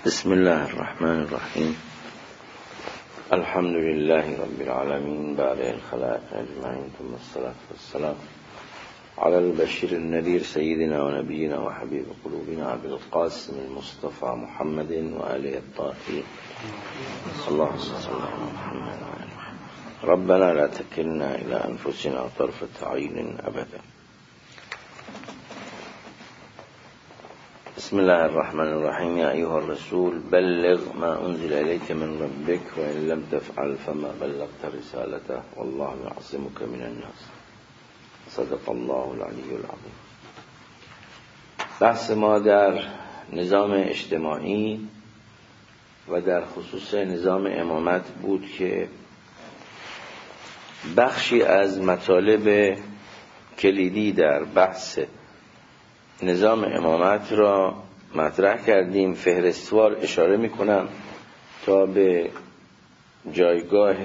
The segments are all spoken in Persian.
بسم الله الرحمن الرحیم. الحمد لله رب العالمین بعد الخلائق اجمعین ثم الصلاة والسلام على البشیر النذیر سیدنا و نبینا و حبیب قلوبنا ابی القاسم المصطفى محمد و آله الطاهرین. اللهم صل على محمد و آل محمد. ربنا لا تكلنا الى انفسنا طرفة عين ابدا. بسم الله الرحمن الرحیم. یا ایها الرسول بلغ ما انزل الیک من ربک و ان لم تفعل فما بلغت رسالته والله یعصمک من الناس. صدق الله العلی العظیم. بحث ما در نظام اجتماعی و در خصوص نظام امامت بود که بخشی از مطالب کلیدی در بحث نظام امامت را مطرح کردیم. فهرستوار اشاره میکنم تا به جایگاه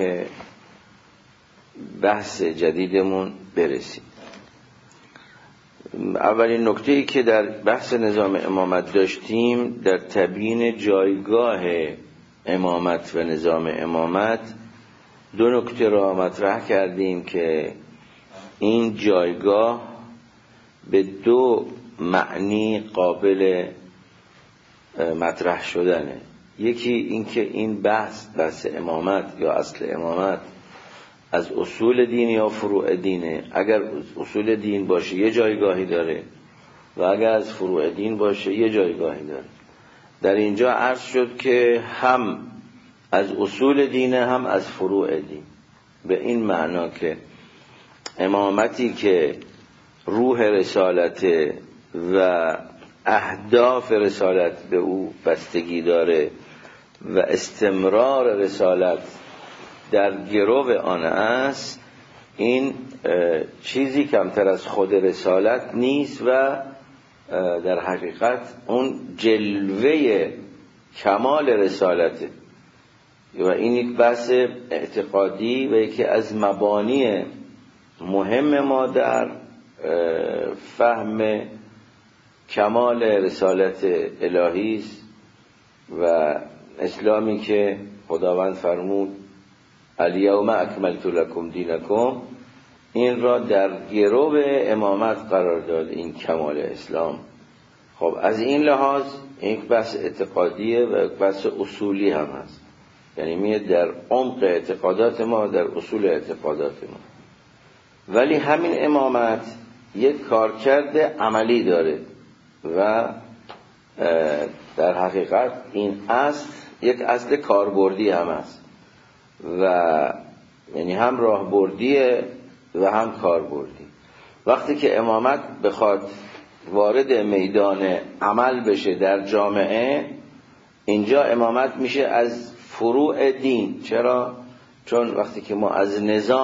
بحث جدیدمون برسیم. اولین نکته‌ای که در بحث نظام امامت داشتیم در تبیین جایگاه امامت و نظام امامت دو نکته را مطرح کردیم که این جایگاه به دو معنی قابل مطرح شدنه. یکی اینکه این بحث امامت یا اصل امامت از اصول دین یا فروع دینه. اگر اصول دین باشه یه جایگاهی داره و اگر از فروع دین باشه یه جایگاهی داره. در اینجا عرض شد که هم از اصول دینه هم از فروع دین، به این معنا که امامتی که روح رسالت و اهداف رسالت به او بستگی داره و استمرار رسالت در گرو آن است، این چیزی کمتر از خود رسالت نیست و در حقیقت اون جلوه کمال رسالته و این یک بحث اعتقادی و یکی از مبانی مهم ما در فهم کمال رسالت الهی است و اسلامی که خداوند فرمود الیوم اکملت لکم دینکم، این را در گرو امامت قرار داد، این کمال اسلام. خب از این لحاظ یک بحث اعتقادیه و یک بحث اصولی هم هست، یعنی میاد در عمق اعتقادات ما، در اصول اعتقادات ما. ولی همین امامت یک کارکرد عملی داره و در حقیقت این اصل یک اصل کاربردی هم است و یعنی هم راهبردیه و هم کاربردی. وقتی که امامت بخواد وارد میدان عمل بشه در جامعه، اینجا امامت میشه از فروع دین. چرا؟ چون وقتی که ما از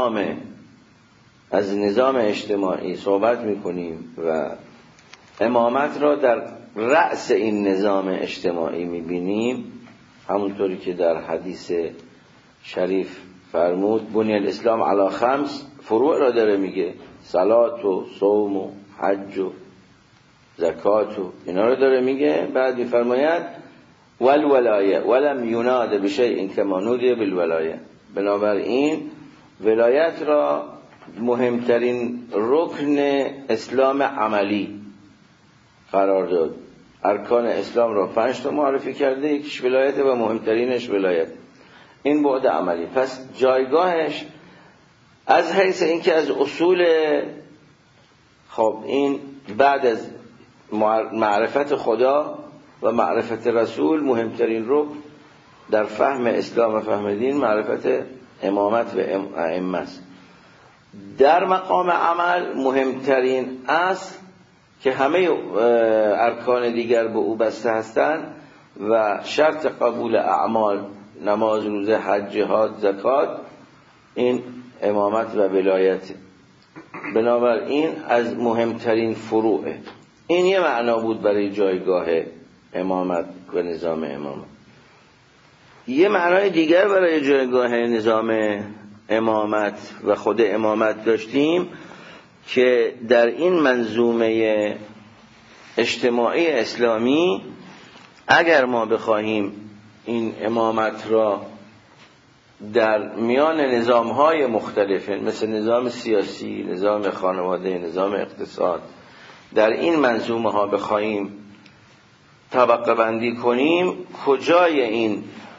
نظام اجتماعی صحبت میکنیم و امامت را در رأس این نظام اجتماعی میبینیم، همونطوری که در حدیث شریف فرمود بنی الاسلام علی خمس، فروع را داره میگه، صلات و صوم و حج و زکات و اینا را داره میگه. بعد میفرماید والولایه ولم یناد بشیء کما نودی بالولایه. بنابراین ولایت را مهمترین رکن اسلام عملی قرار داد. ارکان اسلام را 5 تا معرفی کرده، یکیش ولایت و مهمترینش ولایت. این بعد عملی. پس جایگاهش از حیث اینکه از اصول، خب این بعد از معرفت خدا و معرفت رسول مهمترین رکن در فهم اسلام و فهم دین معرفت امامت و ائمه است. در مقام عمل مهمترین اصل که همه ارکان دیگر به او بسته هستند و شرط قبول اعمال، نماز، روزه، حج، جهاد، زکات، این امامت و ولایت. بنابراین از مهمترین فروعه. این یه معنا بود برای جایگاه امامت و نظام امامت. یه معنای دیگر برای جایگاه نظام امامت و خود امامت داشتیم که در این منظومه اجتماعی اسلامی اگر ما بخواهیم این امامت را در میان نظام‌های مختلف مثل نظام سیاسی، نظام خانواده، نظام اقتصاد، در این منظومه ها بخواهیم طبقه بندی کنیم، کجای این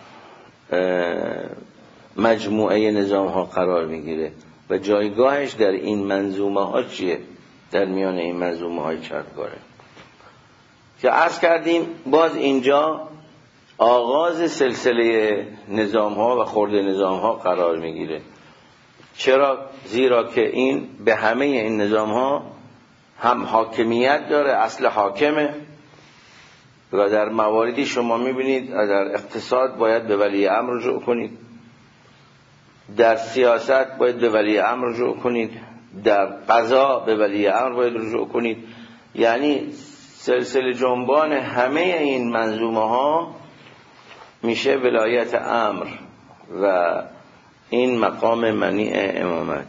مجموعه نظام ها قرار میگیره و جایگاهش در این منظومه ها چیه؟ در میان این منظومه های چندگانه که عرض کردیم باز اینجا آغاز سلسله نظام ها و خرد نظام ها قرار میگیره. چرا؟ زیرا که این به همه این نظام ها هم حاکمیت داره، اصل حاکمه، و در مواردی شما میبینید در اقتصاد باید به ولی امر رجوع کنید، در سیاست باید به ولی امر رجوع کنید، در قضا به ولی امر باید رجوع کنید. یعنی سلسله جنبان همه این منظومه ها میشه ولایت امر و این مقام منیع امامت.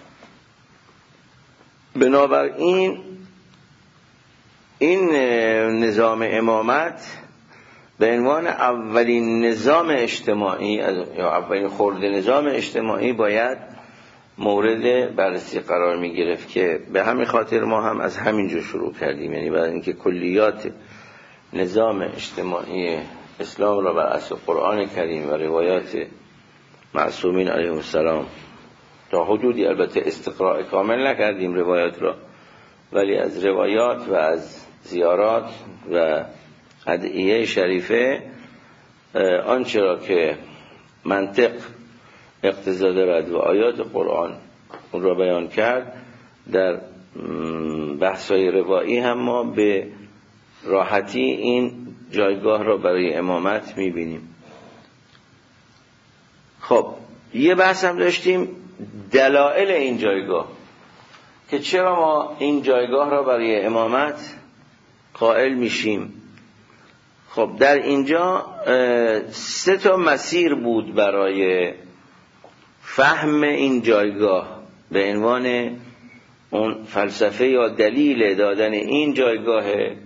بنابراین این نظام امامت به عنوان اولین نظام اجتماعی یا اولین خرد نظام اجتماعی باید مورد بررسی قرار می گرفت که به همین خاطر ما هم از همینجا شروع کردیم. یعنی برای اینکه کلیات نظام اجتماعی اسلام را بر اساس قرآن کریم و روایات معصومین علیهم السلام تا حدودی، البته استقراء کامل نکردیم روایات را، ولی از روایات و از زیارات و ادعیه شریفه آنچه را که منطق اقتضا دارد و آیات قرآن اون را بیان کرد، در بحث‌های روایی هم ما به راحتی این جایگاه را برای امامت می‌بینیم. خب یه بحث هم داشتیم دلایل این جایگاه، که چرا ما این جایگاه را برای امامت قائل میشیم. خب در اینجا 3 مسیر بود برای فهم این جایگاه به عنوان اون فلسفه یا دلیل دادن این جایگاه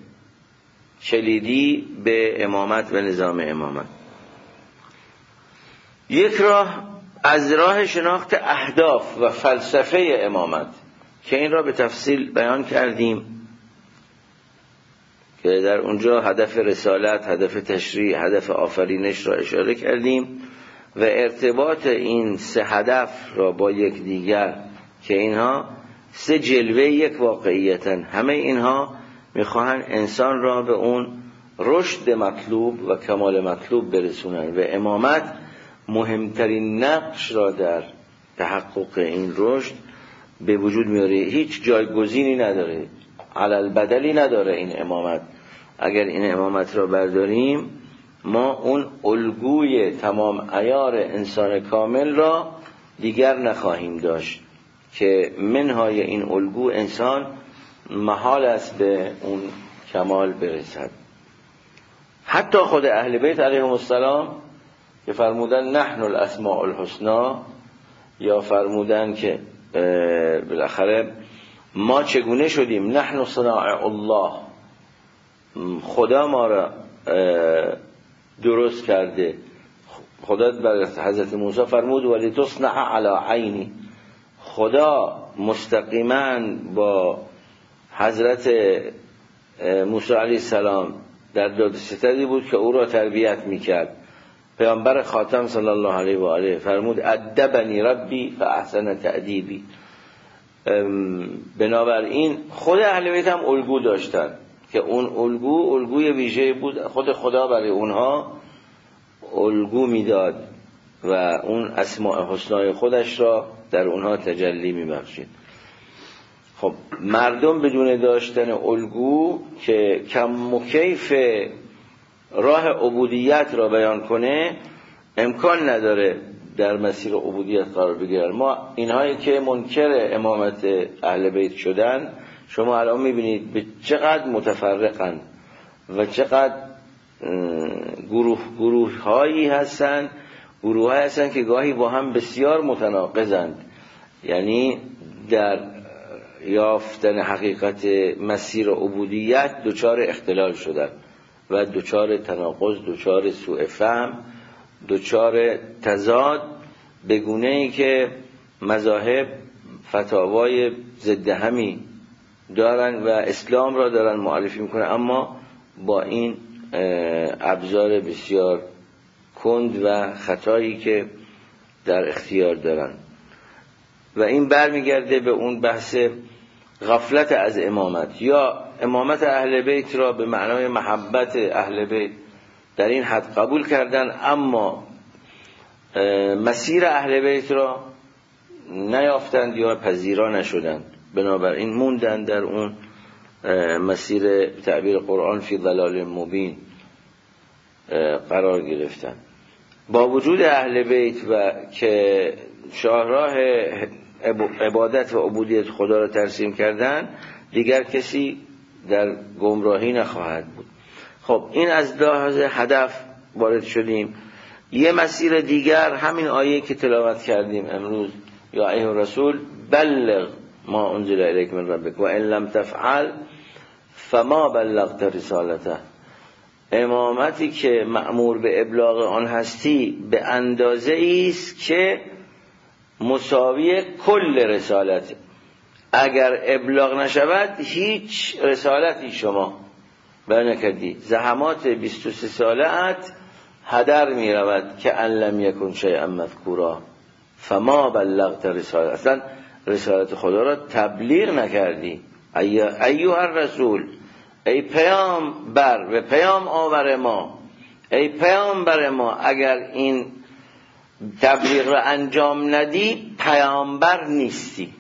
کلیدی به امامت و نظام امامت. یک راه از راه شناخت اهداف و فلسفه امامت که این را به تفصیل بیان کردیم، که در اونجا هدف رسالت، هدف تشریع، هدف آفرینش را اشاره کردیم و ارتباط این 3 هدف را با یک دیگر، که اینها 3 جلوه یک واقعیتن. همه اینها میخواهن انسان را به اون رشد مطلوب و کمال مطلوب برسونن و امامت مهمترین نقش را در تحقق این رشد به وجود میاره. هیچ جایگزینی نداره، علل بدلی نداره این امامت. اگر این امامت را برداریم ما اون الگوی تمام عیار انسان کامل را دیگر نخواهیم داشت که منهای این الگو انسان محال است به اون کمال برسد. حتی خود اهل بیت علیهم السلام که فرمودن نحن الاسماء الحسنا، یا فرمودن که بالاخره ما چگونه شدیم، نحن صناع الله، خدا ما را درست کرده. خدا بر حضرت موسی فرمود ولی تصنع علی عینی، خدا مستقیما با حضرت موسی علیه السلام در داد ستدی بود که او را تربیت میکرد. پیامبر خاتم صلی الله علیه و آله فرمود ادبنی ربی فاحسن تأدیبی. بنابراین خود اهل بیت هم الگو داشتن که اون الگوی ویژه بود، خود خدا برای اونها الگو میداد و اون اسماء حسنای خودش را در اونها تجلی میبخشید. خب مردم بدون داشتن الگو که کم و کیف راه عبودیت را بیان کنه امکان نداره در مسیر عبودیت قرار بگیرن. ما اینهایی که منکر امامت اهل بیت شدن، شما الان میبینید به چقدر متفرقن و چقدر گروه هایی هستن که گاهی با هم بسیار متناقضند. یعنی در یافتن حقیقت مسیر عبودیت دچار اختلال شدن و دچار تناقض، دچار سوء فهم، دچار تضاد، به گونه‌ای که مذاهب فتاوای ضد همی دارن و اسلام را دارن معرفی میکنن، اما با این ابزار بسیار کند و خطایی که در اختیار دارن. و این برمیگرده به اون بحث غفلت از امامت، یا امامت اهل بیت را به معنای محبت اهل بیت در این حد قبول کردن، اما مسیر اهل بیت را نیافتند یا پذیرا نشدند، بنابراین موندن در اون مسیر تعبیر قرآن فی ضلال مبین قرار گرفتن. با وجود اهل بیت و که شاهراه عبادت و عبودیت خدا را ترسیم کردن، دیگر کسی در گمراهی نخواهد بود. خب این از لحاظ هدف وارد شدیم. یه مسیر دیگر همین آیه که تلاوت کردیم امروز، یا ایها الرسول بلغ ما انزل الیک من ربک و ان لم تفعل فما بلغت رسالته. امامتی که مأمور به ابلاغ آن هستی به اندازه ایست که مساوی کل رسالت، اگر ابلاغ نشود هیچ رسالتی شما برنکردی، زحمات 23 ساله‌ات هدر می رود که ان لم یکن شیئا مذکورا فما بلغت رسالت. اصلا رسالت خدا را تبلیغ نکردی. ایها الرسول، ای پیامبر و پیام آور ما، ای پیامبر ما، اگر این تبلیغ را انجام ندی پیامبر نیستی،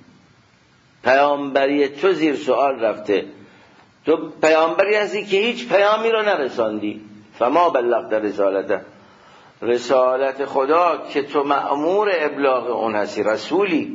پیامبری تو زیر سوال رفته، تو پیامبری هستی که هیچ پیامی را نرساندی. فما بلغت رسالته، رسالت خدا که تو مأمور ابلاغ اون هستی، رسولی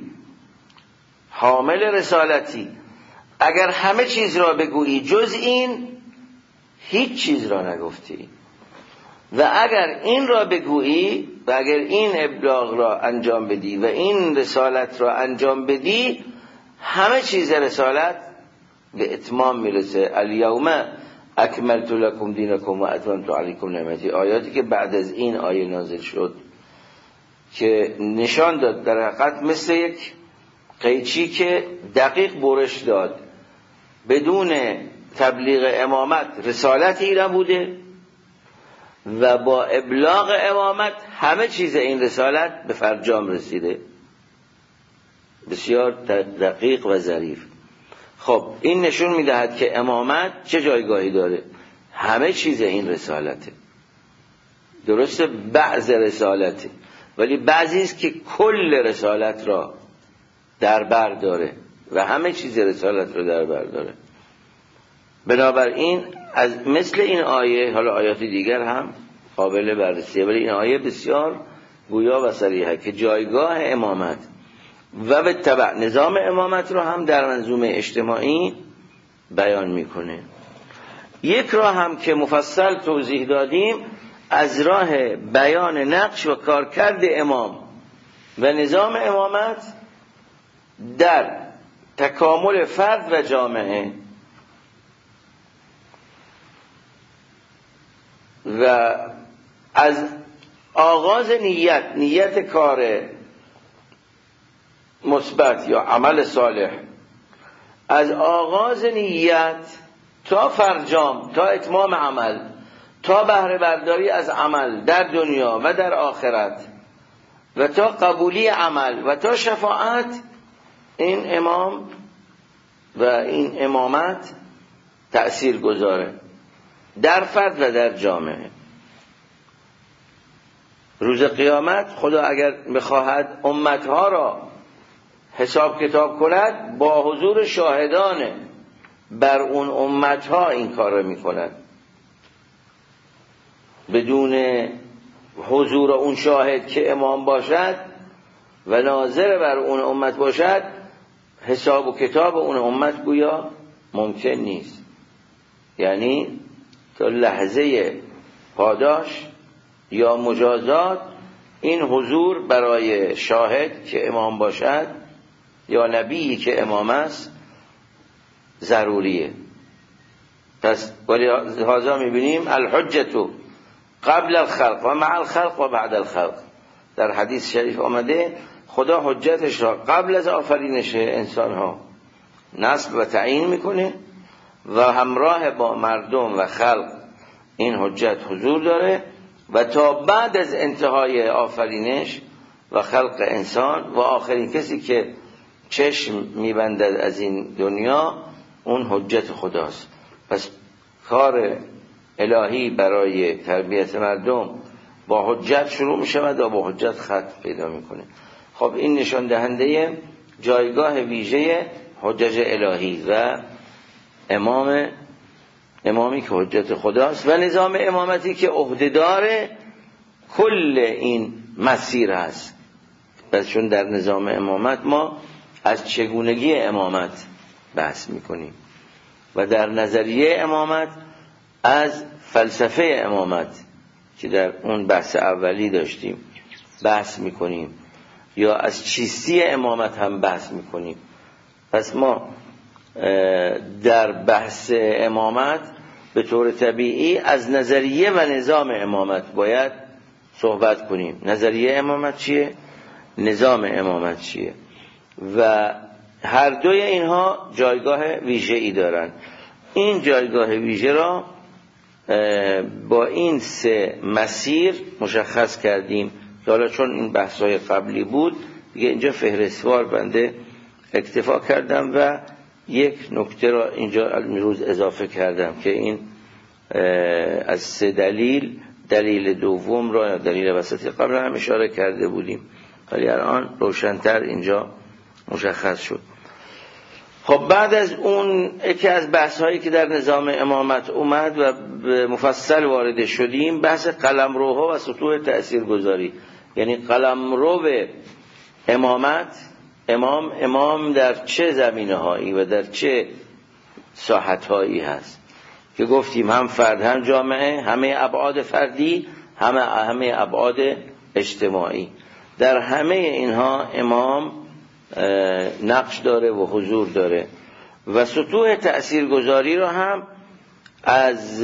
حامل رسالتی، اگر همه چیز را بگویی جز این هیچ چیز را نگفتی، و اگر این را بگویی و اگر این ابلاغ را انجام بدی و این رسالت را انجام بدی، همه چیز رسالت به اتمام میرسه. الیوم اکملت لکم دینکم و اتممت علیکم نعمتی، آیاتی که بعد از این آیه نازل شد که نشان داد در حقیقت مثل یک قیچی که دقیق برش داد، بدون تبلیغ امامت رسالتی نبوده و با ابلاغ امامت همه چیز این رسالت به فرجام رسیده. بسیار دقیق و ظریف. خب این نشون میدهد که امامت چه جایگاهی داره. همه چیز این رسالته. درسته بعض رسالته، ولی بعضی است که کل رسالت را در بر داره و همه چیز رسالت را در بر داره. بنابراین از مثل این آیه، حالا آیات دیگر هم قابل بررسیه، ولی این آیه بسیار گویا و صریحه که جایگاه امامت و به تبع نظام امامت رو هم در منظومه اجتماعی بیان میکنه. یک راه هم که مفصل توضیح دادیم از راه بیان نقش و کارکرد امام و نظام امامت در تکامل فرد و جامعه و از آغاز نیت کار مثبت یا عمل صالح، از آغاز نیت تا فرجام، تا اتمام عمل، تا بهره برداری از عمل در دنیا و در آخرت و تا قبولی عمل و تا شفاعت، این امام و این امامت تأثیر گذاره در فرد و در جامعه. روز قیامت خدا اگر بخواهد امتها را حساب کتاب کند، با حضور شاهدان بر اون امتها این کار را می کند. بدون حضور اون شاهد که امام باشد و ناظر بر اون امت باشد، حساب و کتاب اون امت گویا ممکن نیست. یعنی تا لحظه پاداش یا مجازات این حضور برای شاهد که امام باشد یا نبی که امام است ضروریه. پس ولهذا میبینیم الحجة قبل الخلق و مع الخلق و بعد الخلق. در حدیث شریف آمده خدا حجتش را قبل از آفرینش انسان ها نصب و تعیین میکنه و همراه با مردم و خلق این حجت حضور داره و تا بعد از انتهای آفرینش و خلق انسان و آخرین کسی که چشم میبندد از این دنیا اون حجت خداست. پس کار الهی برای تربیت مردم با حجت شروع میشود و با حجت ختم پیدا میکنه. خب این نشان دهنده جایگاه ویژه حجت الهی و امامی که حجت خداست و نظام امامتی که عهدهدار کل این مسیر هست. پس چون در نظام امامت ما از چگونگی امامت بحث میکنیم و در نظریه امامت از فلسفه امامت که در اون بحث اولی داشتیم بحث میکنیم یا از چیستی امامت هم بحث میکنیم. پس ما در بحث امامت به طور طبیعی از نظریه و نظام امامت باید صحبت کنیم. نظریه امامت چیه؟ نظام امامت چیه؟ و هر دوی اینها جایگاه ویژه‌ای دارن. این جایگاه ویژه را با این سه مسیر مشخص کردیم. حالا چون این بحث‌های قبلی بود دیگه اینجا فهرستوار بنده اکتفا کردم و یک نکته را اینجا امروز اضافه کردم که این از سه دلیل دوم را یا دلیل وسطی قبل هم اشاره کرده بودیم ولی الان روشن‌تر اینجا مشخص شد. خب بعد از اون یکی از بحث‌هایی که در نظام امامت اومد و مفصل وارد شدیم بحث قلمروها و سطوح تأثیرگذاری، یعنی قلمرو امامت، امام در چه زمینه‌هایی و در چه ساحت‌هایی هست که گفتیم هم فرد هم جامعه، همه ابعاد فردی همه ابعاد اجتماعی، در همه اینها امام نقش داره و حضور داره و سطوح تأثیرگذاری رو هم از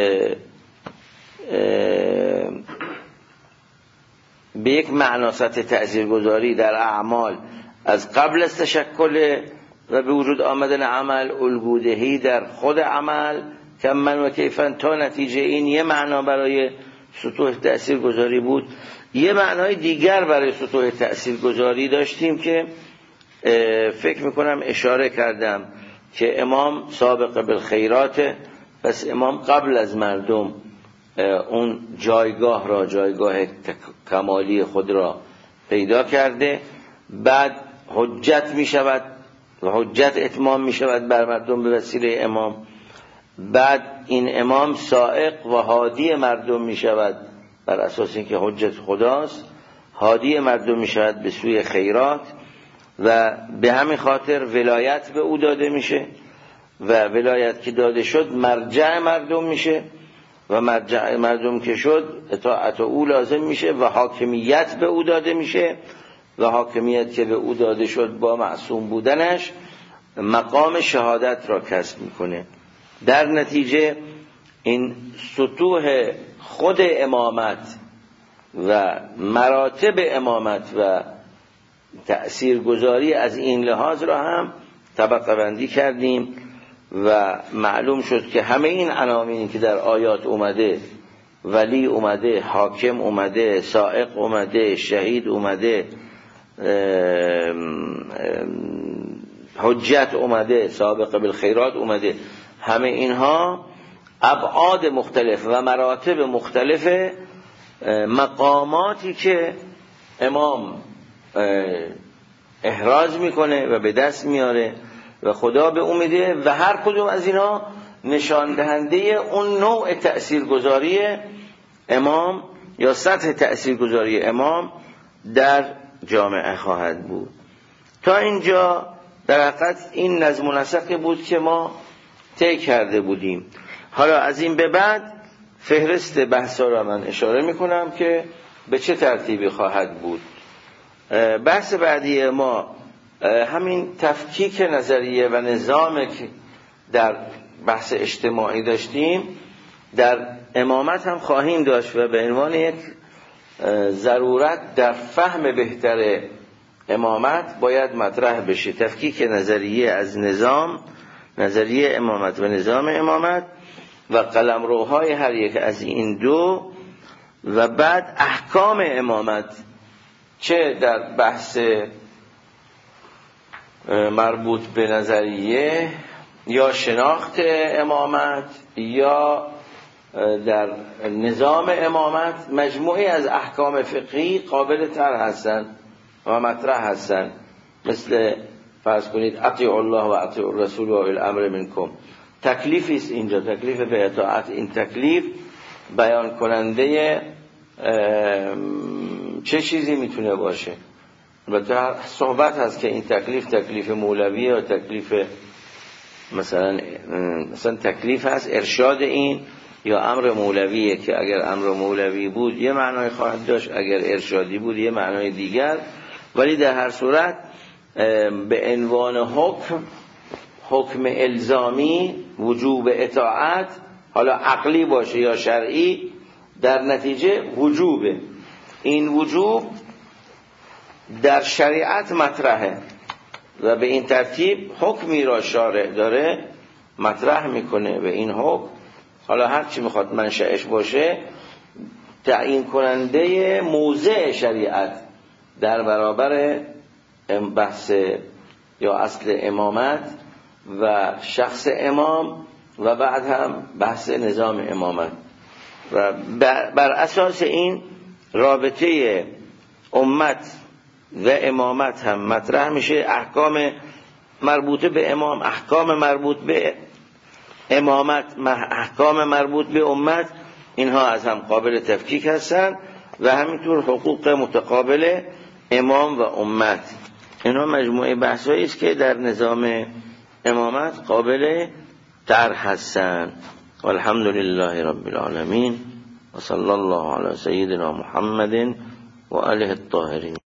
به یک معنا سطح تأثیرگذاری در اعمال از قبل از تشکل و به وجود آمدن عمل، الگودهی در خود عمل کمن و کیفن تا نتیجه، این یه معنا برای سطوح تأثیرگذاری بود. یه معنای دیگر برای سطوح تأثیرگذاری داشتیم که فکر میکنم اشاره کردم که امام سابق بالخیرات، پس امام قبل از مردم اون جایگاه کمالی خود را پیدا کرده، بعد حجت می شود و حجت اتمام می شود بر مردم به وسیله امام، بعد این امام سائق و هادی مردم می شود بر اساس اینکه حجت خداست، هادی مردم می شود به سوی خیرات و به همین خاطر ولایت به او داده میشه و ولایت که داده شد مرجع مردم میشه و مرجع مردم که شد اطاعت او لازم میشه و حاکمیت به او داده میشه و حاکمیت که به او داده شد با معصوم بودنش مقام شهادت را کسب میکنه. در نتیجه این سطوح خود امامت و مراتب امامت و تأثیرگذاری از این لحاظ را هم طبقه بندی کردیم و معلوم شد که همه این عناوینی که در آیات اومده، ولی اومده، حاکم اومده، سائق اومده، شهید اومده، حجت اومده، سابق بالخیرات اومده، همه اینها ابعاد مختلف و مراتب مختلف مقاماتی که امام احراز میکنه و به دست میاره و خدا به اون میده و هر کدوم از اینا نشان دهنده اون نوع تأثیرگذاری امام یا سطح تأثیرگذاری امام در جامعه خواهد بود. تا اینجا در حقیقت این نظم و نسقی بود که ما طی کرده بودیم. حالا از این به بعد فهرست بحثا را من اشاره میکنم که به چه ترتیبی خواهد بود. بحث بعدی ما همین تفکیک نظریه و نظام که در بحث اجتماعی داشتیم در امامت هم خواهیم داشت و به عنوان یک ضرورت در فهم بهتر امامت باید مطرح بشه تفکیک نظریه از نظریه امامت و نظام امامت و قلمروهای هر یک از این دو و بعد احکام امامت، چه در بحث مربوط به نظریه یا شناخت امامت یا در نظام امامت، مجموعی از احکام فقهی قابل طرح هستند و مطرح هستند، مثل فرض کنید اطیعوا الله و اطیعوا الرسول و اولی الامر منکم. تکلیفی است اینجا، تکلیف به اطاعت. این تکلیف بیان کننده چه چیزی میتونه باشه؟ البته صحبت هست که این تکلیف مولویه یا تکلیف مثلا تکلیف هست ارشاد این یا امر مولویه، که اگر امر مولوی بود یه معنای خواهد داشت، اگر ارشادی بود یه معنای دیگر. ولی در هر صورت به عنوان حکم الزامی وجوب اطاعت، حالا عقلی باشه یا شرعی، در نتیجه وجوبه. این وجوب در شریعت مطرحه و به این ترتیب حکمی را شارع داره مطرح میکنه. به این حکم حالا هر چی میخواد منشأش باشه تعیین کننده موضع شریعت در برابر بحث یا اصل امامت و شخص امام و بعد هم بحث نظام امامت. و بر اساس این رابطه امت و امامت هم مطرح میشه، احکام مربوطه به امام، احکام مربوط به امامت، احکام مربوط به امت، اینها از هم قابل تفکیک هستند و همینطور حقوق متقابل امام و امت. اینها مجموعه بحثایی است که در نظام امامت قابل طرح هستند. والحمد لله رب العالمین و صلی الله علی سیدنا محمد و آله الطاهرین.